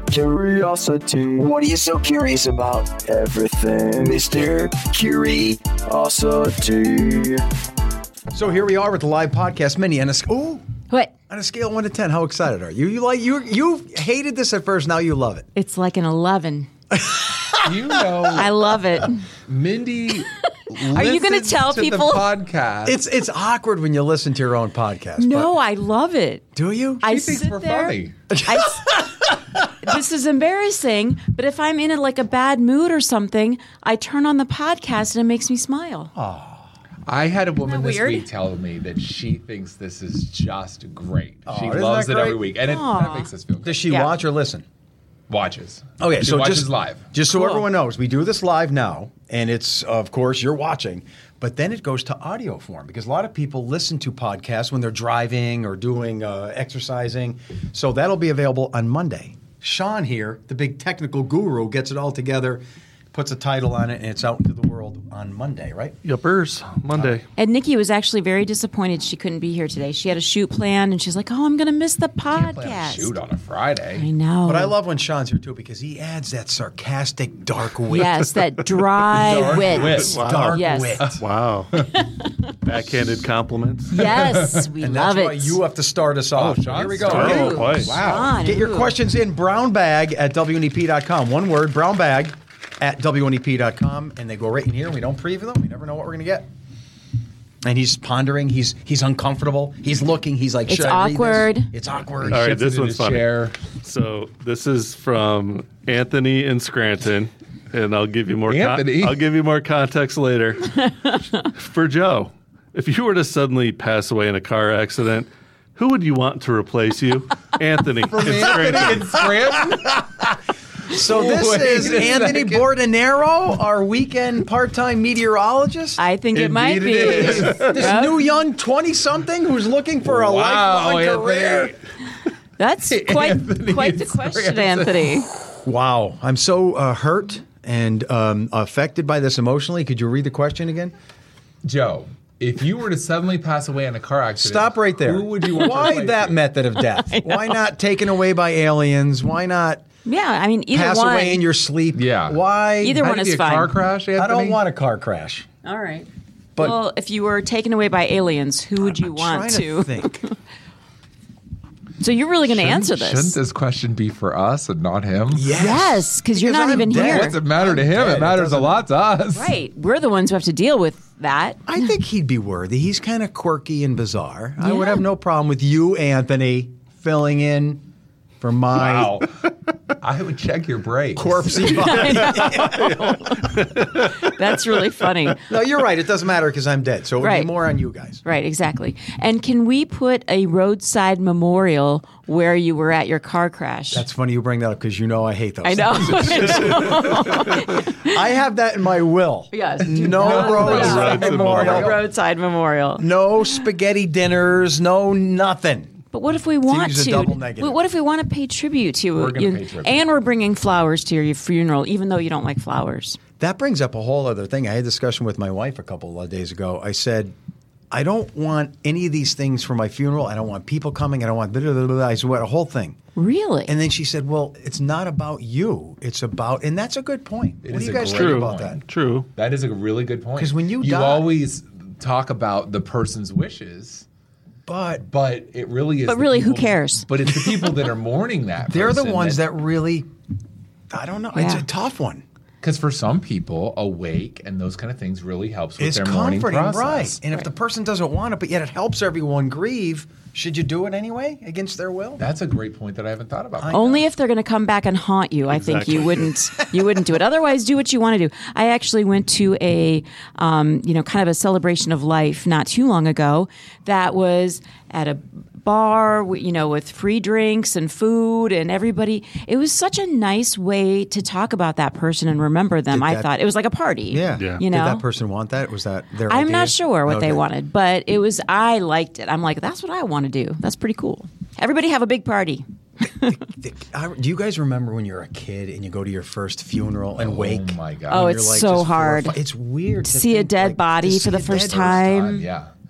Curiosity. What are you so curious about? Everything, Mr. Curiosity. So here we are with the live podcast mini. And What? on a scale of 1 to 10, how excited are you? You hated this at first, now you love it. It's like an 11. You know, I love it. Mindy. Are you going to tell people the podcast? It's awkward when you listen to your own podcast. No, I love it. Do you? I She thinks sit we're there. funny. This is embarrassing, but if I'm in a bad mood or something, I turn on the podcast and it makes me smile. I had a woman Isn't that this weird? week tell me that she thinks this is just great. She isn't loves that it every great? week, and that makes us feel good. Does she Yeah. watch or listen? Watches. Okay, She so watches just live. Just so Cool. everyone knows, we do this live now, and it's, of course, you're watching, but then it goes to audio form because a lot of people listen to podcasts when they're driving or doing exercising. So that'll be available on Monday. Sean here, the big technical guru, gets it all together, puts a title on it, and it's out into the world on Monday, right? Yuppers, Monday. And Nikki was actually very disappointed she couldn't be here today. She had a shoot planned, and she's like, "Oh, I'm going to miss the Can't play on a podcast." shoot on a Friday. I know. But I love when Sean's here, too, because he adds that sarcastic, dark wit. Yes, that dry wit. Wow. Dark Yes. wit. Wow. Backhanded compliments. Yes, we And love that's it. why you have to start us off. Sean Here we go. started. Oh, boy. Wow. Get your questions in brownbag@WNEP.com. One word, brownbag@WNEP.com. And they go right in here. We don't preview them. We never know what we're going to get. And he's pondering. He's uncomfortable. He's looking. He's like, It's should I read this? awkward. It's awkward. All right, Shifts this into one's his funny. chair. So this is from Anthony in Scranton, and I'll give you more. Anthony? I'll give you more context later. For Joe, if you were to suddenly pass away in a car accident, who would you want to replace you? Anthony in Scranton. In Scranton? So this Wait is a Anthony second. Bordenero, our weekend part-time meteorologist. I think it might Indeed be. it is. This new young 20-something who's looking for a lifelong Anthony. career. That's quite Anthony the is question, Scranton. Anthony. Wow. I'm so hurt and affected by this emotionally. Could you read the question again? Joe, if you were to suddenly pass away in a car accident, Stop right there. Who would you want to Why replace that you? method of death? Why not taken away by aliens? Why not Yeah, I mean, either pass one. away in your sleep? Yeah. Why? Either Had one to be is a fine. car crash, Anthony? I don't want a car crash. All right. But Well, if you were taken away by aliens, who would you I'm want trying to? think. So you're really going to answer Shouldn't this? this question be for us and not him? Yes, because you're Because not I'm even dead. here. What's it matter to I'm him? dead. It matters a doesn't- lot to us. Right. We're the ones who have to deal with that. I think he'd be worthy. He's kind of quirky and bizarre. I Yeah. would have no problem with you, Anthony, filling in for my Wow. I would check your brakes. corpsey body. That's really funny. No, you're right. It doesn't matter because I'm dead. So it would Right. be more on you guys. Right, exactly. And can we put a roadside memorial where you were at your car crash? That's funny you bring that up because you know I hate those I know. things. I have that in my will. Yes. No roadside roadside memorial. Roadside memorial. No spaghetti dinners. No nothing. But what if we want use a to? double negative. What if we want to pay tribute to you? We're gonna pay tribute. And we're bringing flowers to your funeral, even though you don't like flowers. That brings up a whole other thing. I had a discussion with my wife a couple of days ago. I said, I don't want any of these things for my funeral. I don't want people coming. I don't want blah, blah, blah, blah. I said, what, a whole thing. Really? And then she said, well, it's not about you. It's about, and that's a good point. It What do is you a guys great think True. about point. that? True. That is a really good point. 'Cause when you die- always talk about the person's wishes, But it really is. But the really, who people- cares? But it's the people that are mourning that. they're the person ones that really, I don't know. It's Yeah. a tough one. Because for some people, a wake and those kind of things really helps with It's their mourning comforting, process. right? And if the person doesn't want it, but yet it helps everyone grieve, should you do it anyway against their will? That's a great point that I haven't thought about. Only if they're going to come back and haunt you. I think you wouldn't do it. Otherwise, do what you want to do. I actually went to a kind of a celebration of life not too long ago. That was at a bar, with free drinks and food and everybody. It was such a nice way to talk about that person and remember them. I thought it was like a party. Yeah. Yeah. You know. Did that person want that? Was that their I'm idea? not sure what they Okay. wanted, but I liked it. I'm like, that's what I want to do. That's pretty cool. Everybody have a big party. Do you guys remember when you're a kid and you go to your first funeral and wake? Oh my god! Oh, and it's you're, like, so just hard. horrified? It's weird To to see a think, dead like, body to for see the a first dead time. Yeah.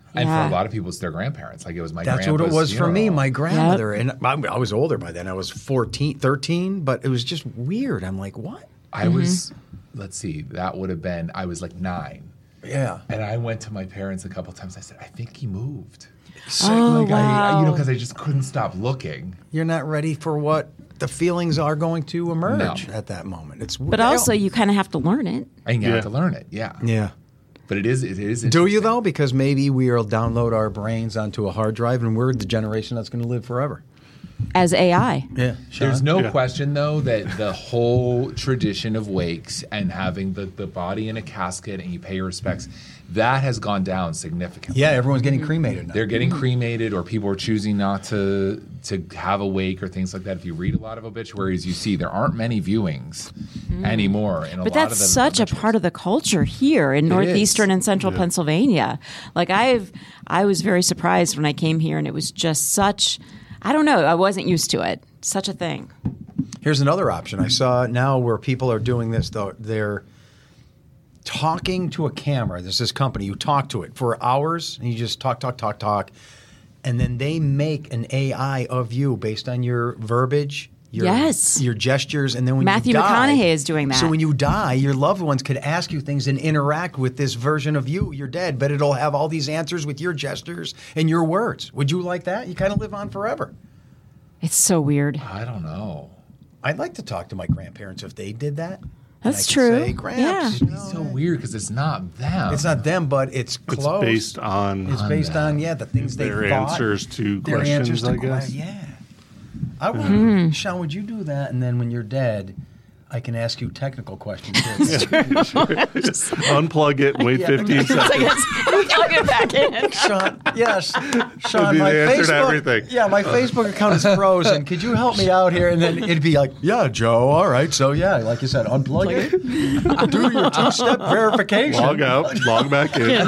And Yeah. for a lot of people, it's their grandparents. Like it was my That's what it grandpa's was for me, funeral. my grandmother. And I was older by then. I was 13, but it was just weird. I'm like, what? I was, let's see, that would have been, I was like 9. Yeah. And I went to my parents a couple times. I said, I think he moved. Oh, Like wow. because I just couldn't stop looking. You're not ready for what the feelings are going to emerge No. at that moment. It's But also, you kind of have to learn it. And you Yeah. have to learn it. Yeah. yeah. But it is Do you interesting. though? Because maybe we'll download our brains onto a hard drive, and we're the generation that's going to live forever. As AI. Yeah. There's no Yeah. question, though, that the whole tradition of wakes and having the body in a casket and you pay your respects, that has gone down significantly. Yeah, everyone's getting cremated now. They're getting cremated, or people are choosing not to have a wake or things like that. If you read a lot of obituaries, you see there aren't many viewings anymore. In a But lot that's of them such a obituaries. part of the culture here in northeastern and central Pennsylvania. Like I was very surprised when I came here, and it was just such. I don't know. I wasn't used to it. Such a thing. Here's another option. I saw now where people are doing this, though. They're talking to a camera. There's this company. You talk to it for hours, and you just talk. And then they make an AI of you based on your verbiage, your gestures. And then when Matthew you die, McConaughey is doing that. So when you die, your loved ones could ask you things and interact with this version of you. You're dead, but it'll have all these answers with your gestures and your words. Would you like that? You kind of live on forever. It's so weird. I don't know. I'd like to talk to my grandparents if they did that. And That's I could true. Say, Gramps, Yeah. you know, It's so weird because it's not them. it's not them, but it's It's close. based on It's based on the things they their thought. answers to Their questions, answers to I guess. Yeah. I would, Sean, would you do that? And then when you're dead, I can ask you technical questions. Unplug it and wait 15 seconds. Plug it back in. Sean, yes. Sean, be my the answer to Facebook, everything. Yeah, my Facebook account is frozen. Could you help me out here? And then it'd be like, yeah, Joe, all right. So, yeah, like you said, unplug it. Do your two-step verification. Log out, log back in.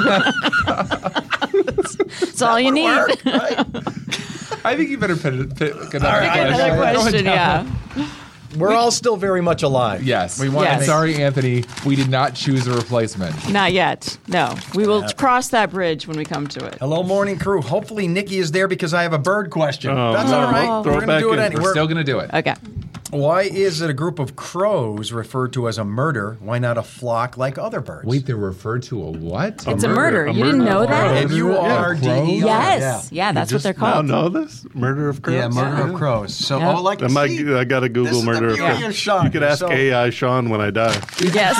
That's all you need. Work, right? I think you better pick another right, Another question, yeah. We're all still very much alive. Yes. We want Yes. to make Sorry, Anthony. We did not choose a replacement. Not yet. No. We will cross that bridge when we come to it. Hello, morning crew. Hopefully, Nikki is there because I have a bird question. Oh, That's no. all right. Throw We're it going to back do it in. anyway. We're still going to do it. Okay. Why is it a group of crows referred to as a murder? Why not a flock like other birds? Wait, they're referred to a what? It's a murder. You didn't know that? M-U-R-D-E-R. Yes. Yeah, that's what they're Now called. know this? Murder of crows? Yeah, murder of crows. So, Yeah. like, I got to this Google is murder the of beauty crows. of Sean. You could ask So- AI Sean when I die. Yes.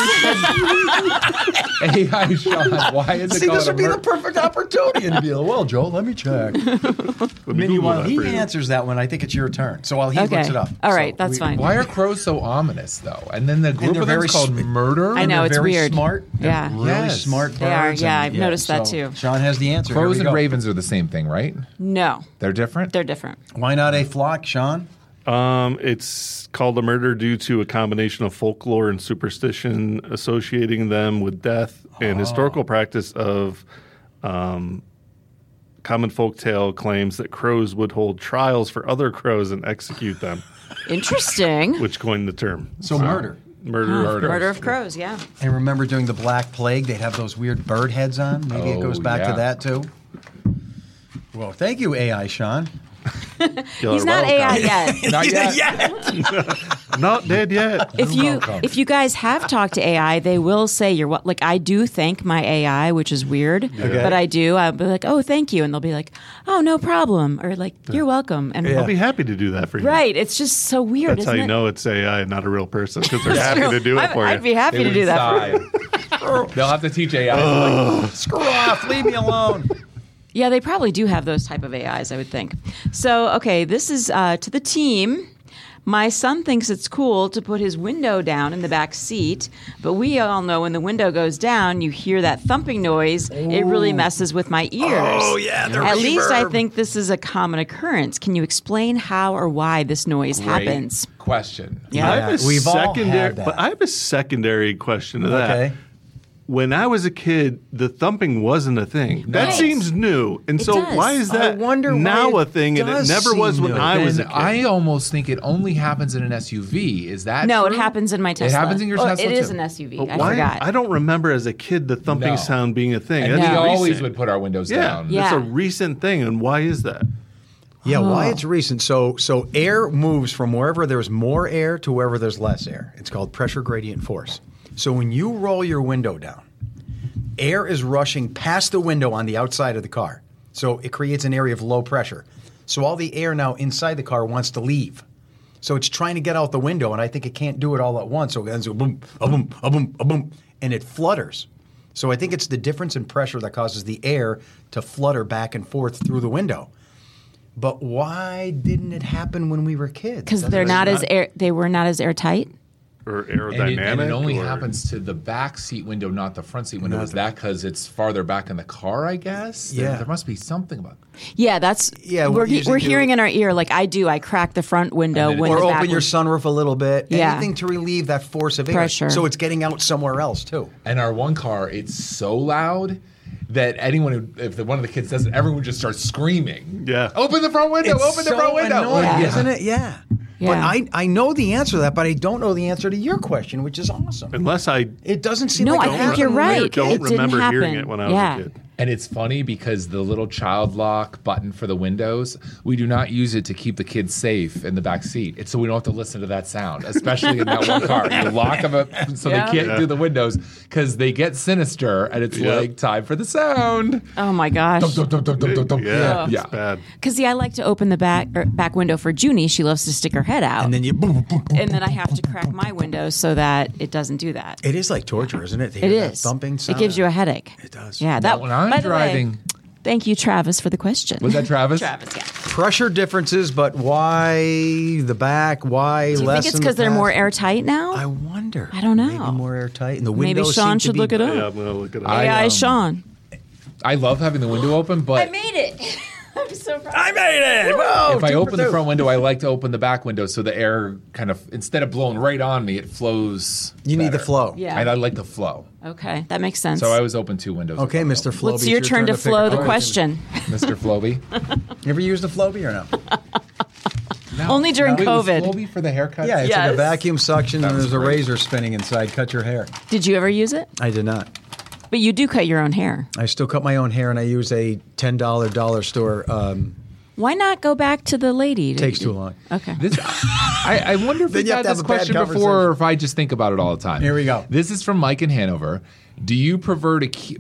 AI Sean. Why is it See, called this a would be the murder? perfect opportunity. And be like, well, Joe, let me check. Let me Minnie, Google while that he for you. answers that one, I think it's your turn. So while he Okay. looks it up. All right, So that's fine. Why are crows so ominous, though? And then the group they're of them very is called sm- murder? I know, They're it's very weird. smart. They're Yeah. really Yes. smart birds. They are, yeah, and- I've noticed that so too. Sean has the answer. Here Crows we and go. ravens are the same thing, right? No. They're different? They're different. Why not a flock, Sean? It's called a murder due to a combination of folklore and superstition associating them with death and historical practice of common folktale claims that crows would hold trials for other crows and execute them, Interesting. which coined the term. So murder. Murder of crows. Murder of crows, yeah. And remember during the Black Plague, they'd have those weird bird heads on? Maybe it Oh, goes back yeah. to that too. Well, thank you, AI Sean. You're He's not welcome. AI yet. Not yet. Not dead yet. If you guys have talked to AI, they will say you're what. Like I do thank my AI, which is weird, but I do. I'll be like, oh, thank you, and they'll be like, oh, no problem, or like, you're welcome. And I'll be happy to do that for you. right, it's just so weird. That's how isn't you it? know it's AI, not a real person, because they're happy to do it for I'd you. be happy They to would do that. sigh. They'll have to teach AI. Screw off. Leave me alone. Yeah, they probably do have those type of AIs, I would think. So, okay, this is to the team. My son thinks it's cool to put his window down in the back seat, but we all know when the window goes down, you hear that thumping noise. It really messes with my ears. Oh, yeah, the At least I reverb. think this is a common occurrence. Can you explain how or why this noise happens? Question. Yeah. I have a We've all secondary, had that. but I have a secondary question to that. Okay. when I was a kid, the thumping wasn't a thing. That Right. seems new. And It so does. why is that wonder why now it a thing and it does never was seem when new. I was a And kid? I almost think it only happens in an SUV. Is that No, true? it happens in my Tesla. It happens in your Oh, Tesla, It is too. an SUV. But I why- forgot. I don't remember as a kid the thumping No. sound being a thing. And That's we always recent. would put our windows Yeah, down. Yeah. it's a recent thing. And why is that? Yeah, why Oh. it's recent. So air moves from wherever there's more air to wherever there's less air. It's called pressure gradient force. So when you roll your window down, air is rushing past the window on the outside of the car. So it creates an area of low pressure. So all the air now inside the car wants to leave. So it's trying to get out the window, and I think it can't do it all at once. So it ends with boom, a boom, a boom, a boom, and it flutters. So I think it's the difference in pressure that causes the air to flutter back and forth through the window. But why didn't it happen when we were kids? Because they're not as air. They were not as airtight. Or And aerodynamic? it only or- happens to the back seat window, not the front seat window. Is that because it's farther back in the car, I guess? Yeah. There must be something about Yeah, that's. Yeah, we're we usually we're do- hearing in our ear like I do. I crack the front window And then when or the open back your win- sunroof a little bit. Yeah. Anything to relieve that force of air. Pressure. So it's getting out somewhere else too. And our one car, it's so loud that anyone who, if one of the kids does it, everyone just starts screaming. Yeah. Open the front window, It's open the front so window. annoying, Yeah. isn't it? Yeah. But Yeah. I know the answer to that, but I don't know the answer to your question, which is awesome. Unless I It doesn't seem No, like I it think happened you're when we were right. don't It didn't remember hearing happen. it when I was Yeah. a kid. And it's funny because the little child lock button for the windows, we do not use it to keep the kids safe in the back seat. It's so we don't have to listen to that sound, especially in that one car. You lock them up so Yeah. they can't do the windows because they get sinister and it's Yep. like time for the sound. Oh my gosh. Yeah, Yeah. it's bad. Because see, I like to open the back window for Junie. She loves to stick her head out, And then you boom, boom, boom, boom. and then I have to crack my window so that it doesn't do that. It is like torture, isn't it? To It hear that is. thumping sound. It gives you a headache. It does. Yeah. That when I'm by the way, driving- thank you, Travis, for the question. Was that Travis? Travis? Yeah. pressure differences, but why the back? Why Do you less? think it's in the because they're more past? airtight now? I wonder. I don't know. Maybe more airtight, and the Maybe windows Sean seem to should be- look it up. Yeah, I'm going to look it up. AI Sean. I love having the window open, but made it. I'm so proud. I made it. Whoa! if I 2 for open the 2. front window, I like to open the back window so the air kind of, instead of blowing right on me, it flows. You need the better. flow. Yeah. I like the flow. Okay, that makes sense. So I always open 2 windows. Okay, with Mr. the Floby. It's your turn to pick flow a the question. question. Mr. Floby. You ever used the Floby or no? No. Only during Wait, was COVID. Floby for the haircut? Yeah, it's like Yes. a vacuum suction, and was there's a great. razor spinning inside. Cut your hair. Did you ever use it? I did not. But you do cut your own hair. I still cut my own hair, and I use a $10 dollar store. Why not go back to the lady? Takes too long. Okay. This, I wonder if Then we've you have had to have this a bad question before, conversation. or if I just think about it all the time. Here we go. This is from Mike in Hanover. Do you prefer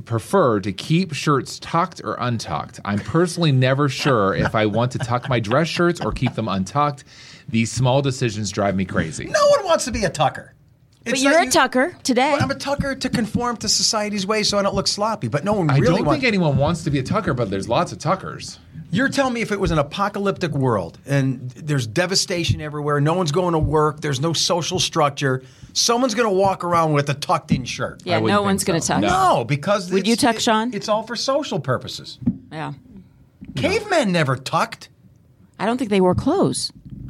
to keep shirts tucked or untucked? I'm personally never sure if I want to tuck my dress shirts or keep them untucked. These small decisions drive me crazy. No one wants to be a tucker. But you're a tucker today. I'm a tucker to conform to society's ways so I don't look sloppy. But no one I really don't wants. think anyone wants to be a tucker, but there's lots of tuckers. You're telling me if it was an apocalyptic world and there's devastation everywhere, no one's going to work, there's no social structure, someone's going to walk around with a tucked-in shirt. yeah, I wouldn't no think one's going to so. tuck. No, because Would you tuck, Sean? It's all for social purposes. Yeah. Cavemen never tucked. I don't think they wore clothes.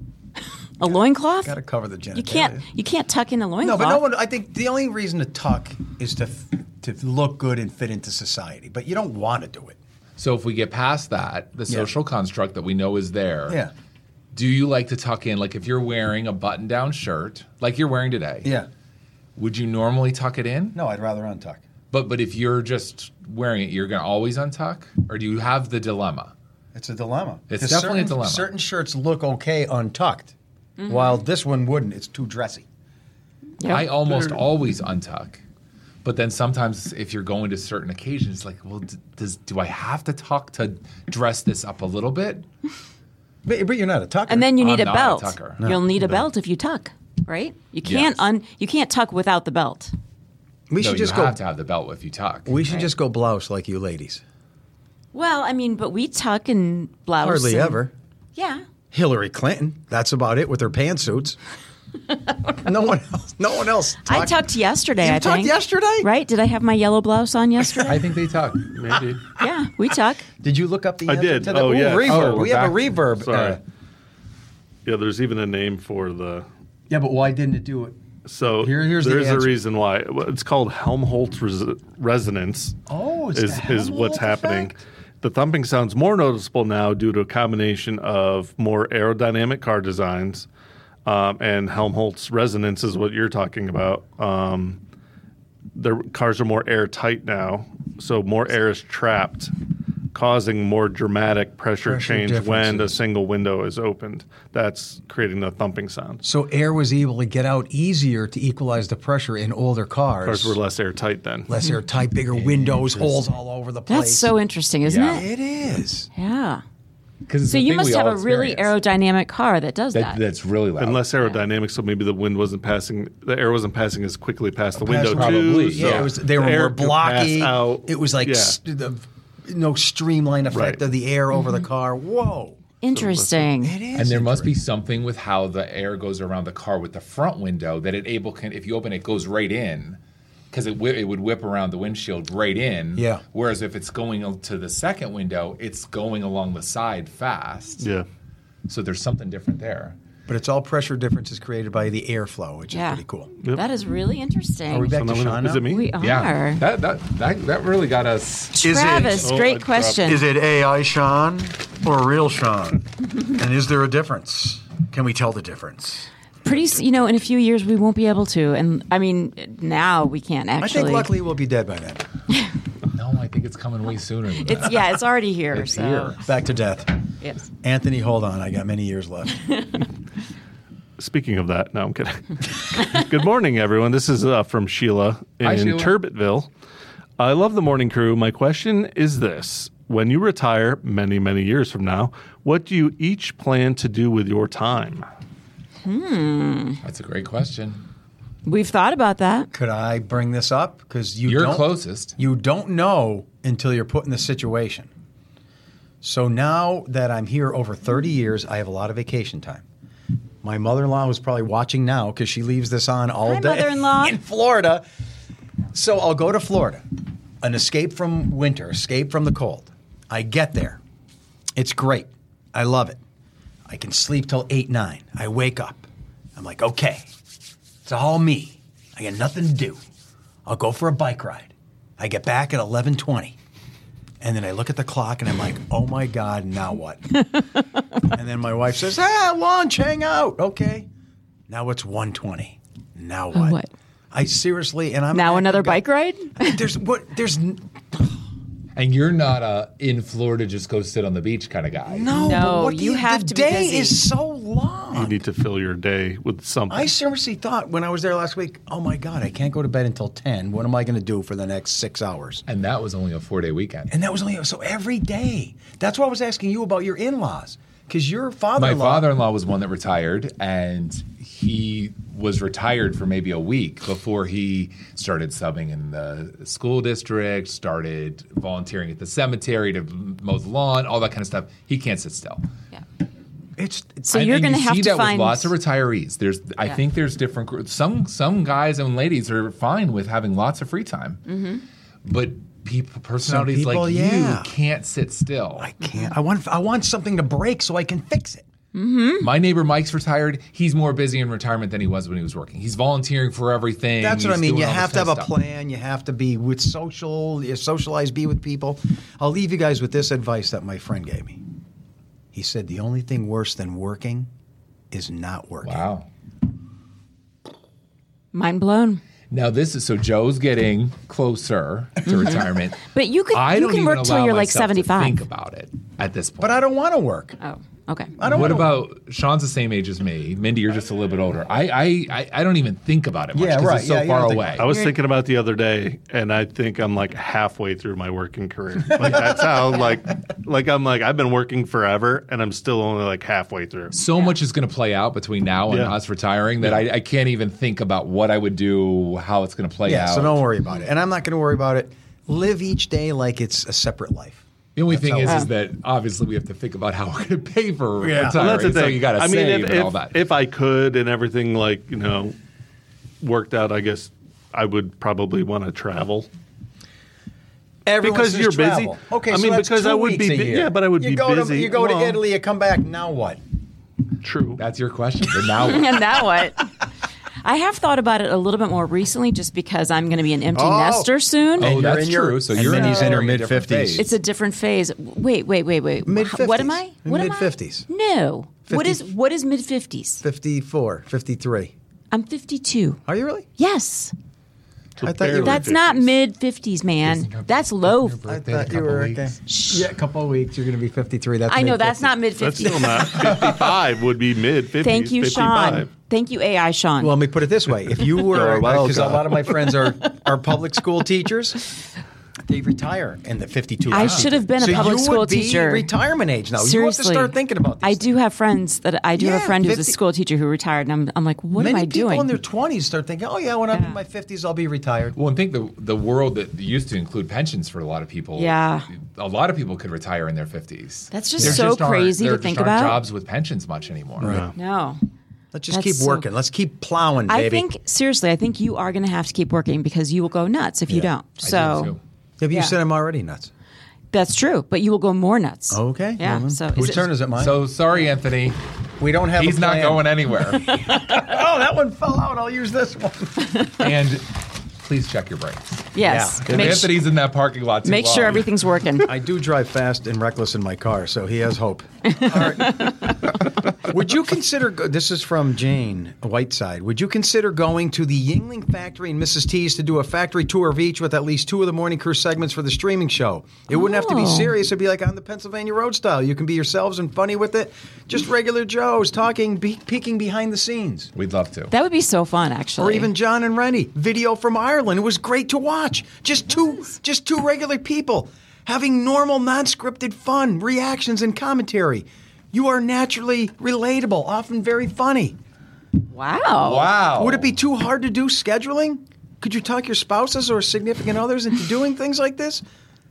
A loincloth? Got to cover the genitalia. You can't tuck in a No, loincloth. but no one. I think the only reason to tuck is to look good and fit into society. But you don't want to do it. So if we get past that, the social construct that we know is there, Yeah. do you like to tuck in? Like if you're wearing a button-down shirt, like you're wearing today, Yeah. would you normally tuck it in? No, I'd rather untuck. But if you're just wearing it, you're going to always untuck? Or do you have the dilemma? It's a dilemma. It's 'Cause definitely a certain- dilemma. Certain shirts look okay untucked, while this one wouldn't. It's too dressy. Yep. I almost always untuck. But then sometimes if you're going to certain occasions, it's like, well, do I have to tuck to dress this up a little bit? But you're not a tucker. And then you need I'm a not a belt. tucker. You'll need a belt if you tuck, right? You can't Yes. you can't tuck without the belt. we No, should just you go. have to have the belt if you tuck. We should Right. just go blouse like you ladies. Well, I mean, but we tuck and blouse. Hardly and- ever. Yeah. Hillary Clinton. That's about it with her pantsuits. No one else. I tucked yesterday, You I tucked think. yesterday? Right? Did I have my yellow blouse on yesterday? I think they tuck. Maybe. Yeah, we tuck. Did you look up the I answer did. to that? Oh, Ooh, yeah. reverb. Oh, we have a back- reverb. Sorry. Yeah, there's even a name for the. Yeah, but why didn't it do it? So Here's the there's a answer. reason why. It's called Helmholtz resonance. Oh, it's is what's happening. The thumping sound's more noticeable now due to a combination of more aerodynamic car designs, and Helmholtz resonance is what you're talking about. Their cars are more airtight now, so more air is trapped, causing more dramatic pressure change when a single window is opened. That's creating the thumping sound. So air was able to get out easier to equalize the pressure in older cars. Cars were less airtight then. Less airtight, bigger windows, holes all over the place. That's so interesting, isn't Yeah. it? It is. Yeah. Because So you must have a really aerodynamic car that does that. That's really loud. And less aerodynamic, so maybe the air wasn't passing as quickly past the window probably, too. Yeah, So they were the air more could pass blocky. out. It was like Yeah. no streamline effect Right. of the air over the car. Whoa. Interesting. It is. And there must be something with how the air goes around the car with the front window that if you open it, goes right in, because it would whip around the windshield right in. Yeah. Whereas if it's going to the second window, it's going along the side fast. Yeah. So there's something different there. But it's all pressure differences created by the airflow, which is Yeah. pretty cool. Yep. That is really interesting. Are we back to So now Sean is now? it me? We are. Yeah. That really got us. Travis, Oh, I great dropped- question. Is it AI Sean or real Sean? And is there a difference? Can we tell the difference? in a few years we won't be able to. And I mean, now we can't I actually. think luckily we'll be dead by then. No, I think it's coming way sooner than that. It's already here. It's so. here. Back to death. Yes. Anthony, hold on. I got many years left. Speaking of that, no, I'm kidding. Good morning, everyone. This is from Sheila in Hi, Sheila. Turbitville. I love the morning crew. My question is this. When you retire many, many years from now, what do you each plan to do with your time? That's a great question. We've thought about that. Could I bring this up? Because You're don't, closest. You don't know until you're put in the situation. So now that I'm here over 30 years, I have a lot of vacation time. My mother-in-law is probably watching now because she leaves this on all Hi, day mother-in-law. in Florida. So I'll go to Florida, an escape from winter, escape from the cold. I get there. It's great. I love it. I can sleep till 8, 9. I wake up. I'm like, okay, it's all me. I got nothing to do. I'll go for a bike ride. I get back at 11:20. And then I look at the clock and I'm like, oh my God, now what? And then my wife says, lunch, hang out. Okay. Now it's 1:20. Now what? What? I seriously, and I'm Now an another active guy. bike ride? There's And you're not a in Florida just go sit on the beach kind of guy. no, No, but what you have the to be day busy. is so long. You need to fill your day with something. I seriously thought when I was there last week, oh my God, I can't go to bed until 10. What am I going to do for the next 6 hours? And that was only a 4-day weekend. And that was only, so every day. That's why I was asking you about your in-laws. Because your My father-in-law. father-in-law was one that retired, and he was retired for maybe a week before he started subbing in the school district, started volunteering at the cemetery to mow the lawn, all that kind of stuff. He can't sit still. Yeah. It's So you're And going to you have see to that find. with lots of retirees. I Yeah. think there's different groups. Some guys and ladies are fine with having lots of free time, but personalities people, like yeah. you can't sit still. I can't. I want something to break so I can fix it. My neighbor Mike's retired. He's more busy in retirement than he was when he was working. He's volunteering for everything. That's what I He's mean. doing You all have this to have kind a of stuff. plan. You have to be with you socialize, be with people. I'll leave you guys with this advice that my friend gave me. He said the only thing worse than working is not working. Wow. Mind blown. Now this is so Joe's getting closer to retirement. But you could. I You don't can even work till allow you're like myself to 75. think about it at this point. But I don't want to work. Oh, okay. I don't What wanna about Sean's the same age as me? Mindy, you're just a little bit older. I don't even think about it much Yeah, because right. it's so Yeah, you far don't think away. I was thinking about the other day, and I think I'm like halfway through my working career. Like that's how I've been working forever, and I'm still only like halfway through. So much is going to play out between now and Yeah. us retiring that I can't even think about what I would do, how it's going to play Yeah, out. so don't worry about it. And I'm not going to worry about it. Live each day like it's a separate life. The only thing how- is that obviously we have to think about how we're going to pay for Yeah. retiring. That's the So thing. you got to save and all that. If I could and everything worked out, I guess I would probably want to travel. Everyone Because says you're travel. busy. Okay, I so mean, that's because 2 I would weeks be a bu- year. yeah, but I would be busy. You go to Well- Italy, you come back, now what? True. That's your question. But now And now what? I have thought about it a little bit more recently, just because I'm going to be an empty nester soon. Oh, And you're that's in your- true. So and you're Minnie's in her a different mid-50s. phase. It's a different phase. Wait. Mid-50s. What am I? What am I? Mid-50s. No. 50. What is mid-50s? 54, 53. I'm 52. Are you really? Yes. I thought you were. That's not mid-50s, man. That's low. I thought you were okay. Yeah, a couple of weeks. You're going to be 53. That's I know mid-50s. that's not That's mid-50s. still not 55 would be mid 50s. Thank you, 55. Sean. Thank you, AI Sean. Well, let me put it this way: if you were, You're welcome. because a lot of my friends are public school teachers, they retire in the 52. I should have been a so public you school would be teacher. retirement age now. Seriously, You have to start thinking about these I do have friends that I do have Yeah, a friend who's a 50 school teacher who retired, and I'm like, what Many am I people doing? in their 20s start thinking, oh, yeah, when I'm in my 50s, I'll be retired. Well, and think the world that used to include pensions for a lot of people. Yeah. A lot of people could retire in their 50s. That's just There so aren't- crazy to there think just aren't about. jobs with pensions much anymore. No. Let's just That's keep so- working. Let's keep plowing, baby. I think, seriously, I think you are going to have to keep working because you will go nuts if you don't. I do, So too. Have you yeah. said I'm already nuts? that's true, but you will go more nuts. Okay. Yeah. well, So whose turn is it, mine? So sorry, Anthony. we don't have He's a not plan. going anywhere. Oh, that one fell out. I'll use this one. And please check your brakes. Yes. Yeah. Make, Anthony's in that parking lot too make sure long. everything's working. I do drive fast and reckless in my car, so he has hope. All right. Would you consider, this is from Jane Whiteside, would you consider going to the Yingling factory and Mrs. T's to do a factory tour of each with at least 2 of the Morning Crew segments for the streaming show? It wouldn't have to be Oh. serious. It'd be like on the Pennsylvania Road style. You can be yourselves and funny with it. Just regular Joes talking, peeking behind the scenes. We'd love to. That would be so fun, actually. Or even John and Rennie, video from Ireland. It was great to watch. Just two regular people having normal, non-scripted fun, reactions and commentary. You are naturally relatable, often very funny. Wow. Wow. Would it be too hard to do scheduling? Could you talk your spouses or significant others into doing things like this?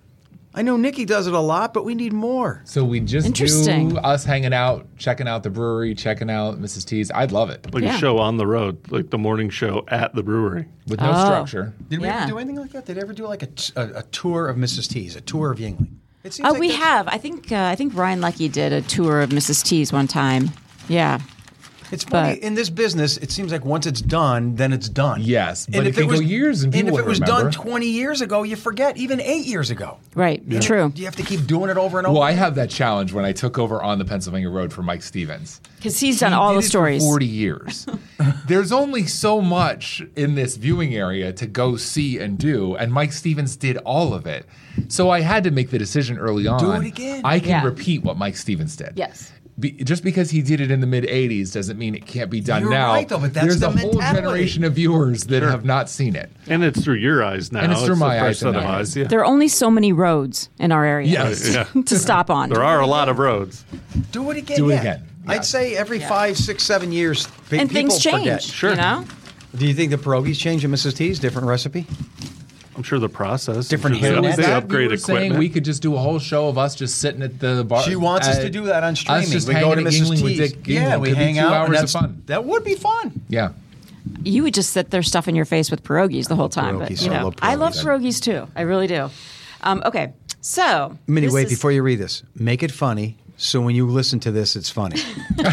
I know Nikki does it a lot, but we need more. So we just Interesting. do us hanging out, checking out the brewery, checking out Mrs. T's. I'd love it. Like Yeah. a show on the road, like the morning show at the brewery. With no Oh. structure. Did we Yeah. ever do anything like that? Did we ever do like a tour of Mrs. T's, a tour of Yingling? It seems Oh, like we that's- have. I think Ryan Leckie did a tour of Mrs. T's one time. Yeah. It's funny, But- in this business, it seems like once it's done, then it's done. Yes, but and it if can it go was years and people if it would was remember. done 20 years ago, you forget. Even 8 years ago, Right. True. you have to keep doing it over and over. Well, I have that challenge when I took over on the Pennsylvania Road for Mike Stevens. Because he's done He all did the it stories. For 40 years. There's only so much in this viewing area to go see and do, and Mike Stevens did all of it. So I had to make the decision early on. Do it again. I can Yeah. repeat what Mike Stevens did. Yes. Just because he did it in the mid 80s doesn't mean it can't be done You're now. right, though, but that's There's the a whole mentality. generation of viewers that have not seen it. And it's through your eyes now. And it's through my a fresh eyes set of now. eyes. Yeah. There are only so many roads in our area Yes. Yeah. to stop on. There are a lot of roads. do it again. Do it yeah. again. I'd Yes. say every 5, 6, 7 years, And people things change. forget. Sure. You know? Do you think the pierogies change at Mrs. T's? Different recipe? I'm sure the process. Different I'm sure hairnets. they That upgrade you were saying equipment. we could just do a whole show of us just sitting at the bar. She wants us to do that on streaming. Us just we go to hanging at Mrs. Yingling with T's. Dick Yeah, Yingling. we Could be hang 2 out. hours and of that's fun. That would be fun. Yeah. You would just sit there stuffing your face with pierogies the whole time. But, pierogies. you I know, love I love pierogies. pierogies too. I really do. Okay. So. Minnie, this wait, is- before you read this, make it funny. So when you listen to this, it's funny.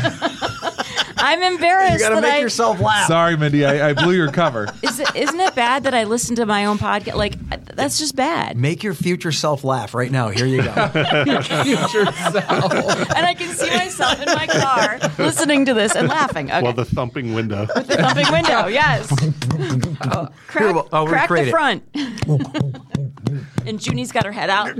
I'm embarrassed You got to that make I. yourself laugh. Sorry, Mindy, I blew your cover. Isn't it bad that I listen to my own podcast? Like, that's just bad. Make your future self laugh right now. Here you go. And I can see myself in my car listening to this and laughing. Okay. Well, the thumping window. The thumping window, yes. Oh, crack Here, I'll crack the recreate it. front. And Junie's got her head out.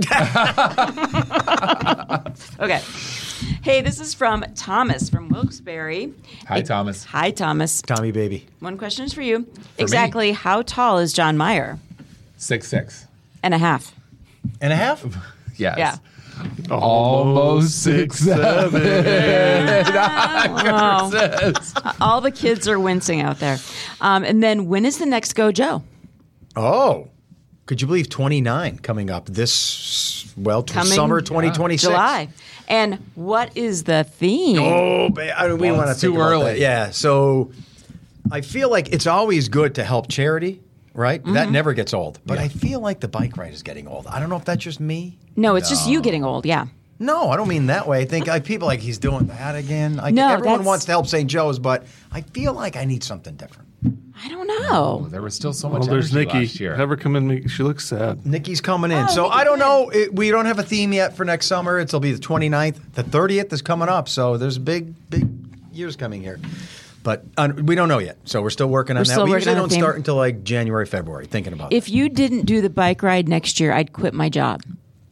Okay. Hey, this is from Thomas from Wilkes-Barre. Hi, Thomas. Hi, Thomas. Tommy baby. One question is for you. me. Exactly how tall is John Mayer? 6'6". And a half. And a half? Yes. Yeah. Almost 6'7". Oh, all the kids are wincing out there. And then when is the next Go Joe? Oh. Could you believe 29 coming up this, Coming- summer 2026? July. And what is the theme? Oh, we want to it's too think about early. that. Yeah. So I feel like it's always good to help charity, right? Mm-hmm. That never gets old. But I feel like the bike ride is getting old. I don't know if that's just me. No, it's just you getting old. Yeah. No, I don't mean that way. I think people like he's doing that again. No, everyone that's- wants to help St. Joe's, but I feel like I need something different. I don't know. There was still so much Well, there's energy Nikki. last year. Have her come in. She looks sad. Nikki's coming in. Oh, So Nikki, I don't come know. We don't have a theme yet for next summer. It'll be the 29th. The 30th is coming up. So there's big years coming here. But we don't know yet. So we're still working on We're that. still We working usually on the don't theme. start until like January, February, thinking about If you didn't do the bike ride next year, I'd quit my job.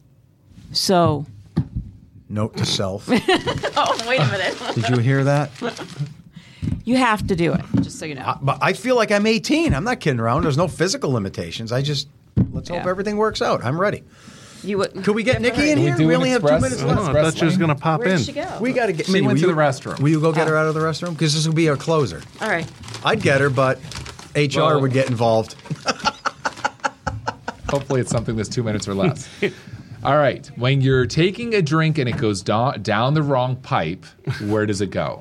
So. it. Note to self. Oh, wait a minute. Did you hear that? You have to do it, just so you know. But I feel like I'm 18. I'm not kidding around. There's no physical limitations. Let's hope Yeah. everything works out. I'm ready. Could we get Nikki in Can we here? do We an only have 2 express- minutes Oh, left. I Express thought she was lane? going to pop Where in. did she go? We got to get. She Minnie, went will to you- the restroom. Will you go get her out of the restroom? Because this will be our closer. All right. I'd get her, but HR Well- would get involved. Hopefully, it's something that's 2 minutes or less. All right. When you're taking a drink and it goes down the wrong pipe, where does it go?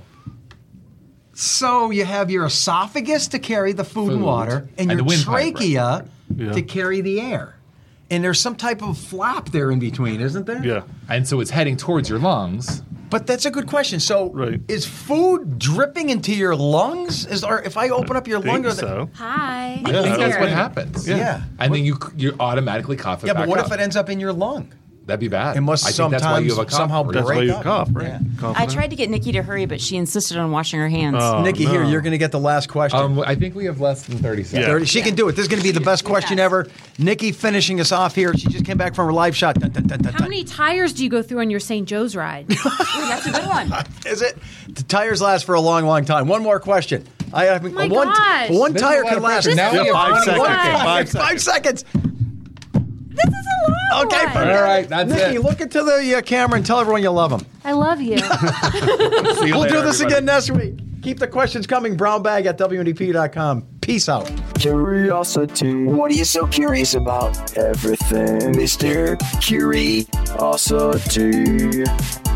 So you have your esophagus to carry the food and Food. water, and And your the windpipe, right? trachea Yeah. to carry the air. And there's some type of flap there in between, isn't there? Yeah. And so it's heading towards your lungs. But that's a good question. So Right. is food dripping into your lungs? Or if I open up your lung? Think so. Hi. I think that's that's what right. happens. Yeah. And then you automatically cough it Yeah, back but what up. if it ends up in your lung? That'd be bad. It must I think that's why you have a sometimes cough somehow break. That's why break you up. cough, right? Yeah. Cough I it tried to get Nikki to hurry, but she insisted on washing her hands. Oh, Nikki, here, no. you're going to get the last question. I think we have less than 30 seconds. Yeah. 30. She can do it. This is going to be the best question ever. Nikki finishing us off here. She just came back from her live shot. Dun, dun, dun, dun, How dun. many tires do you go through on your St. Joe's ride? Ooh, that's a good one. Is it? The tires last for a long, long time. One more question. I have my one. gosh. One This is tire a lot can of last. pressure. Now we have 5 20 seconds. seconds. 5 seconds. This is a long Okay, one. forget All it. right, that's Nikki, it. look into the camera and tell everyone you love them. I love you. See you We'll later, do this everybody. again next week. Keep the questions coming. brownbag@WNDP.com. Peace out. Curiosity. What are you so curious about? Everything, Mr. Curiosity.